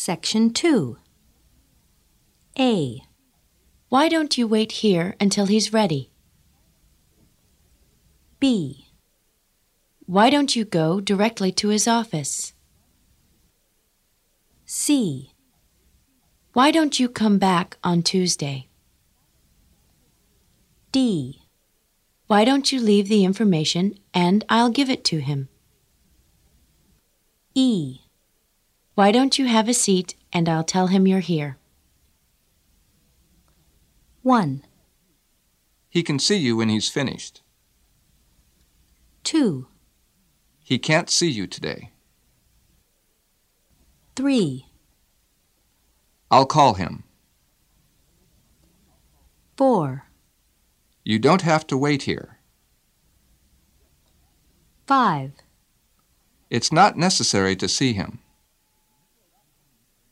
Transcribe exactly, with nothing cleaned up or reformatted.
Section two. A. Why don't you wait here until he's ready? B. Why don't you go directly to his office? C. Why don't you come back on Tuesday? D. Why don't you leave the information and I'll give it to him? E. Why don't you have a seat and I'll tell him you're here? one. He can see you when he's finished. two. He can't see you today. three. I'll call him. four. You don't have to wait here. five. It's not necessary to see him.